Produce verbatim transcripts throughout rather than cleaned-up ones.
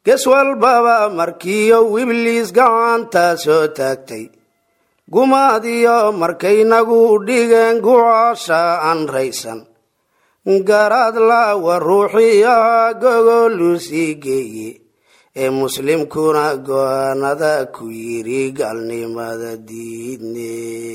geswal baba markiyo ibliis gacanta soo taagtay gumaadiyo markay nagu dhigeen gucaasha aan raysan garaad laawa ruuxiyaha gogolu sii geeye ee muslimkuna go'aanada ku yiri gaalnimada diidne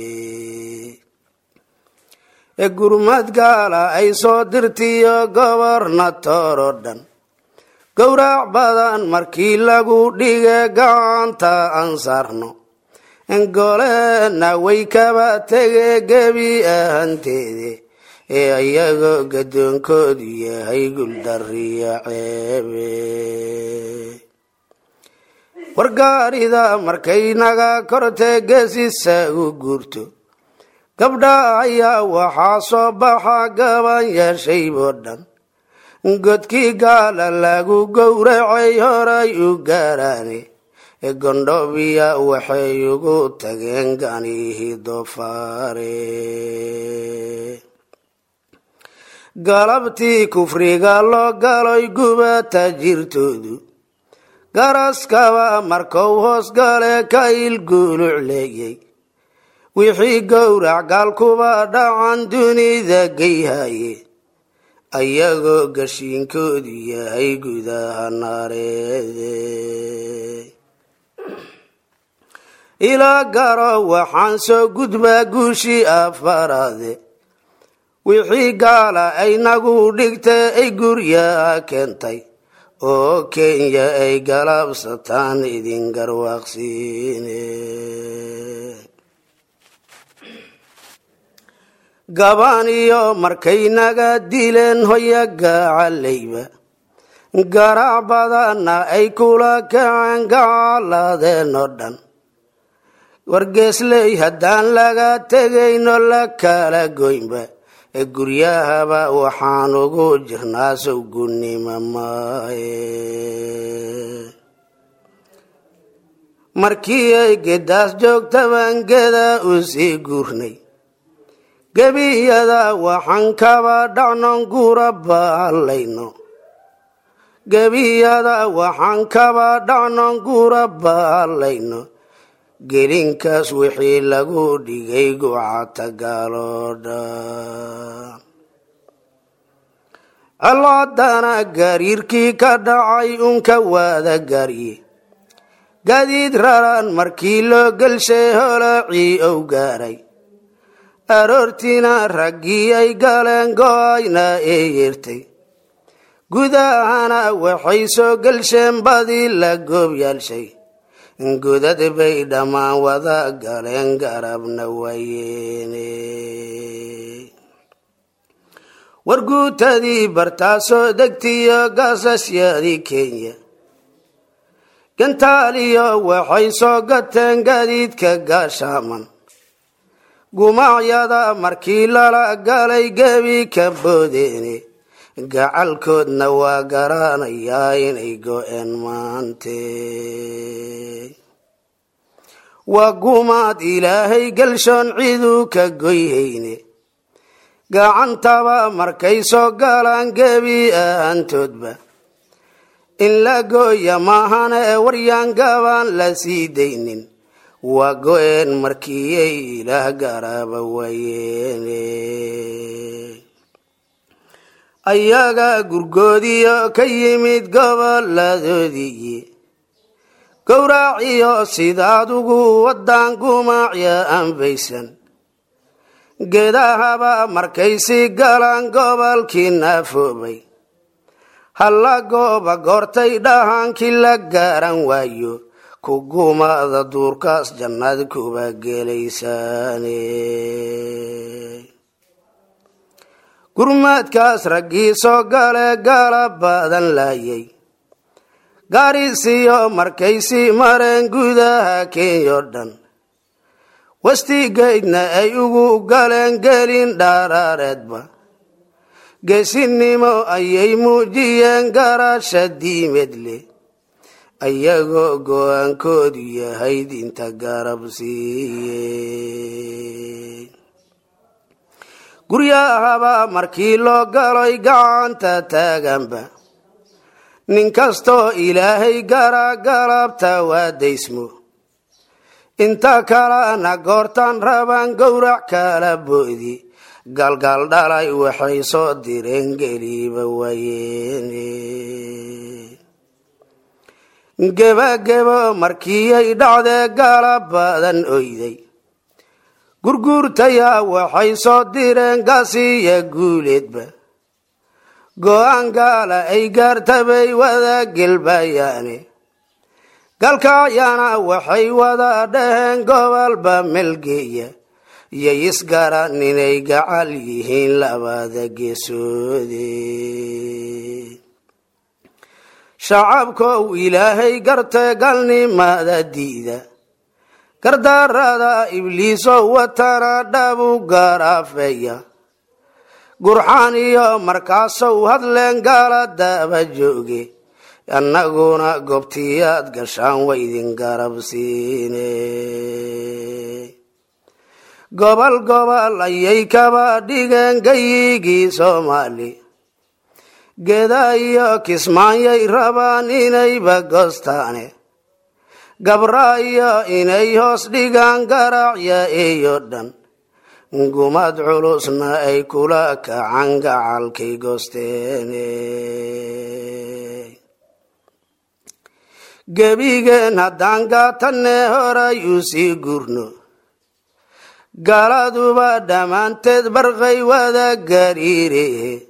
ee gurmad gaala ay soo dirtiyo gobornator oo dhan gowrac badan markii lagu dhige gacanta aan saarno engolena way kaba tege gebi ahanteede ee ayagoo gadoonkoodu yahay guldariya ceebe wargaarida markay naga korte geesisa u guurto gabdha ayaa waxaa soo baxa gaban yeeshayboo dhan godkii gaala lagu gowracay horay u gaaraane ee gondhoobiya waxay ugu tageen ganihii doofaare galabtii kufriga loo galoy gubata jirtoodu garaskaba markou hoos gale ka ilgulucleeyey wixii gowrac gaalkuba dhacan dunida geyhaye ayagoo gashiinkoodu yahay gudaha naareede ilaa garo waxaan soo gudbaa guushii afaraade wixii gaala ay nagu dhigtay ay guryaha keentay oo kenya ay galabsataan idin garwaaqsiine gabaan iyo markay naga dileen hoya gaacalayba garaac badanna ay kula kaceen gaaladeen oo dhan wargeesley haddaan laga tegayno la kala goynba ee guryahaba waxaan ugu jirnaa sowgunnimo maaye markii ay gedaas joogtaban geda u sii guurnay gebiyada waxaan kaba dhacnon gura baalayno gebiyada waxaan kaba dhacnon gura baalayno gelinkaas wixii lagu dhigay gucata gaaloo dhan allaadana gariirkii ka dhacay unka waada garye gadiid raran markii loo gelshay holacii ou gaaray aroortiina raggii ay galeen go'ayna ee yeertay gudahana waxay soo gelsheen badii la goobyaalshay godad bay dhammaan wada galeen garabna wayeene warguutadii bartaasoo degtiyo gaasasyadii kenya gantaaliyo waxay soo gateen gadiidka gaashaaman gumacyada markii lala galay gebi ka boodeene gacalkoodna waa garanayaa inay go'een maante waa gumaad ilaahay gelshoon ciduu ka goyhayne gacantaba markay soo galaan gebi ahantoodba in la gooya maahana ee waryaan gabaan la sii daynin waa go'een markiiyay ilaah garaba wayeene ayaga gurgoodiyo ka yimid goboladoodii gowraaciyo sidaad ugu wadaan gumacya anbaysan gedahaba markay sii galaan gobolkii naafoobay halla gooba goortay dhahaankii la gaaran waayo ku gumaada duurkaas jannad kuba gelaysaane gurmaadkaas raggii soo gale gaala badan laayay gaarisiyo markay sii mareen gudaha kenya oo dhan wastigaydna ay ugu galeen gelin dhaaraareedba geesinimo ayay muujiyeen garasha diimeed leh ayagoo go'aankoodu yahay diinta garab siiye guryahaba markii loo galoy gacanta taaganba nin kastoo ilaahay gara galabta waa daysmo inta kalena goortan rabaan gowrac kala boodi galgal dhalay waxay soo direen geliba waayeene gebagebo markiiyay dhacdee galab badan oyday gurguurtayaa waxay soo direen gasiya guuleedba go-aan gaala ay gaartabay wada gelbayaane galkacyana waxay wada dhaheen gobolba melgeeya iyo isgaran inay gacal yihiin labada geesoode shacabkow ilaahay garte galnimada diida gardarada ibliisow watana dhabu garaafeeya gurxaan iyo markaasow hadleen gaala daba jooge annaguna goobtiyaad gashaan waydin garabsiine gobol gobol ayay kaba dhigeen gayigii soomaali geeda iyo kismaanyay rabaan inayba goostaane gabra iyo inay hoos dhigaan garacya iyo dhan gumad culusna ay kula kacan gacalkay goosteene gebigeen haddaan gaatanne horay u sii gurno galaduba dhammaanteed barqay wada gariire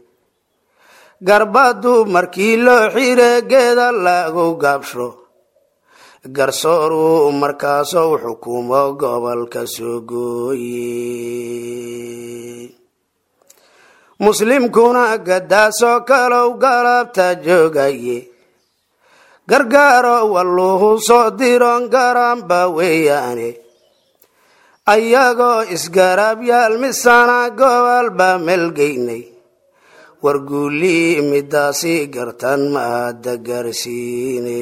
garbadu markii loo xire geeda lagu gabsho garsooruu markaasou xukumo gobolka soo gooye muslimkuna gadaasoo kalow galabta joogaye gargaaro walluhu soo diroon garanba weeyaane ayagoo isgaraab yaal misana gobolba melgeynay warguulii midaasi gartan maada garsiine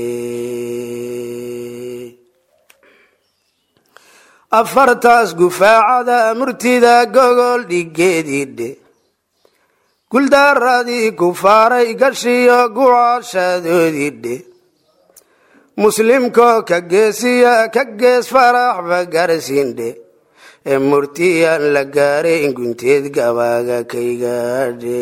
afartaas gufaacada murtida gogol dhigeedidhe guldaaradii kufaaray gashiyo gucaashadoodidhe muslimkoo ka geesiya ka gees faraxba garsiindhe ee murtiyan la gaaray in gunteed gabaaga kaygaadhe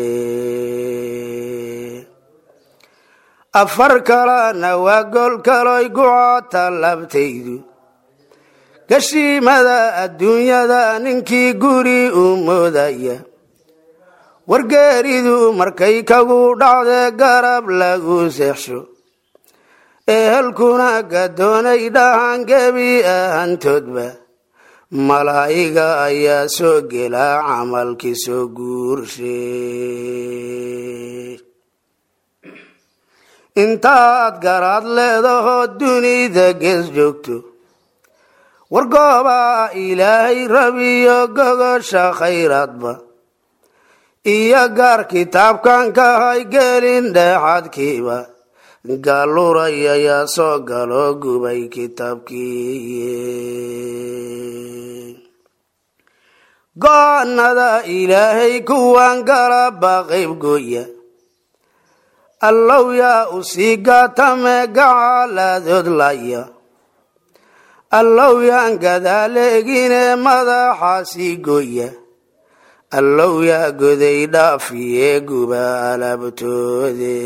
afar kalena waa gol kaloy gucaata labtaydu gashiimada adduunyada ninkii guri u moodaya wargeeridu markay kagu dhacdee garab lagu seexsho ehelkuna gadoonay dhahan gebi ahantoodba malaa'iga ayaa soo gelaa camalkii soo guurshe intaad garaad leedahoo dunida gees joogto wargoobaa ilaahay rabiyo gogosha khayraadba iyo gaar kitaabkan kahay gelin dheexadkiiba gaaluray ayaa soo galo gubay kitaabkii go-aanada ilaahay kuwan galaba qayb gooya allow yaa u sii gaatame gacaladood laya allow yaan gadaaleegine madaxa sii gooya allow yaa goday dhaafiye guba alabtoode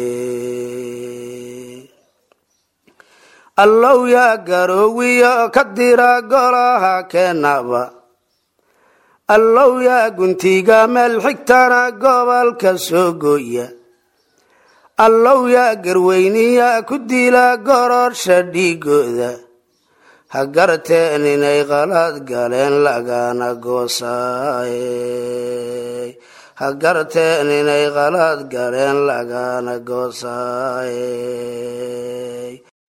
allow yaa garoowiyo ka dira golaha keenaba allow yaa guntiga meel xigtana gobolka soo gooya allow yaa garweyniya ku dila gororsha dhiigooda ha garteen inay qalad galeen lagana goosaaye ha garteen inay qalad galeen lagana goosaaye